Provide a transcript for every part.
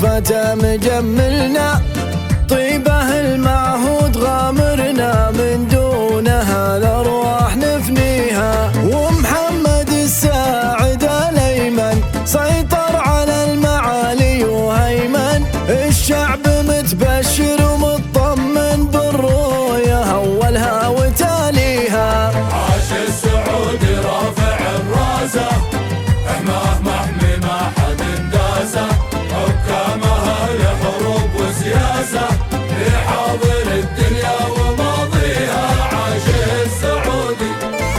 وقفته مجملنا، طيبه المعهود غامرنا، من دونها الأرواح نفنيها. ومحمد الساعد الأيمن سيطر على المعالي وهيمن، الشعب متبشر ومطمن بالرؤية أولها وتاليها. عاش السعودي رافع الراسة، حماه محمي ما حد انداسه، حكامها لحروب وسياسة، في حاضر الدنيا وماضيها. عاش السعودي.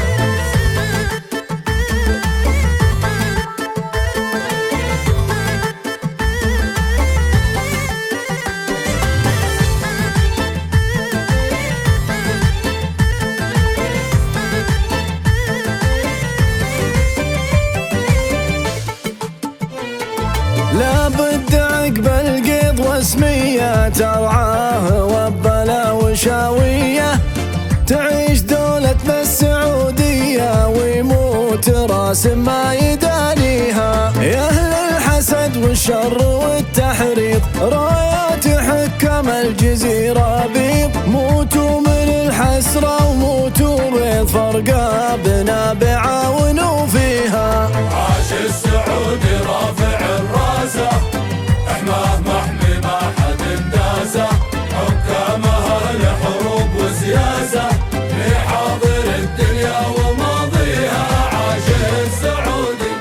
لابد عقب القيض واسمية ترعاه وبلا وشاوية، تعيش دولتنا السعودية ويموت راس ما يدانيها. يا أهل الحسد والشر والتحريض، رايات حكام الجزيرة بيض، موتوا من الحسرة وموتوا بيض، فرقابنا بعاونوا فيها. عاش السعودي رافع الراسة، حماه محمي ما حد انداسه، حكامها لحروب وسياسة، في حاضر الدنيا وماضيها. عاش السعودي.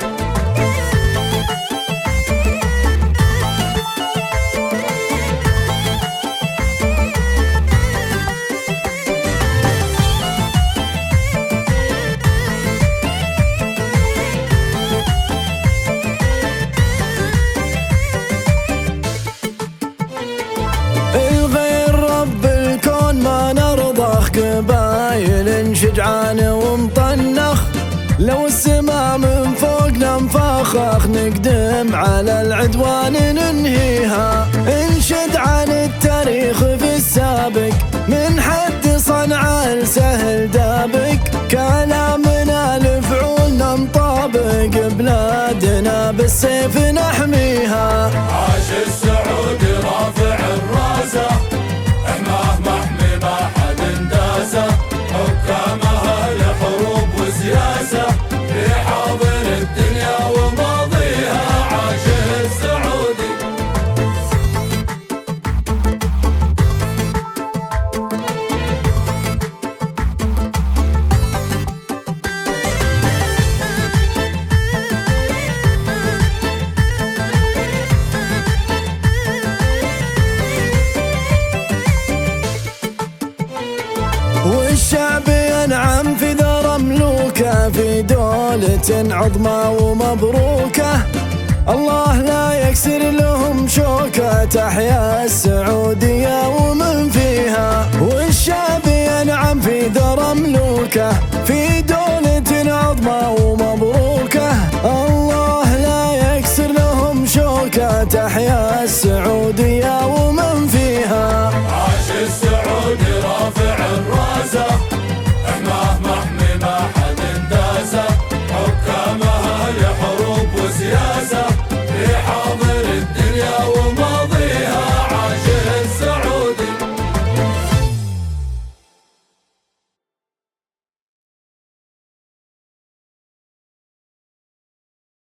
قبايل شجعان ومطنخ، لو السما من فوقنا مفخخ، نقدم على العدوان ننهيها. انشد عن التاريخ في السابق، من حد صنعاء لسهل دابك، كلامنا لفعولنا مطابق، بلادنا بالسيف نحميها. عاش السعودي رافع الراسة، حماه محمي ما حد انداسه، حكامها لحروب وسياسة، في حاضر الدنيا وماضيها. عاش السعودي. والشعب ينعم في ذرى ملوكه، في دولة عظمى ومبروكة، الله لا يكسر لهم شوكة، تحيا السعودية ومن فيها. والشعب ينعم في ذرى ملوكه، في دولة عظمى ومبروكة، الله لا يكسر لهم شوكة، تحيا السعودية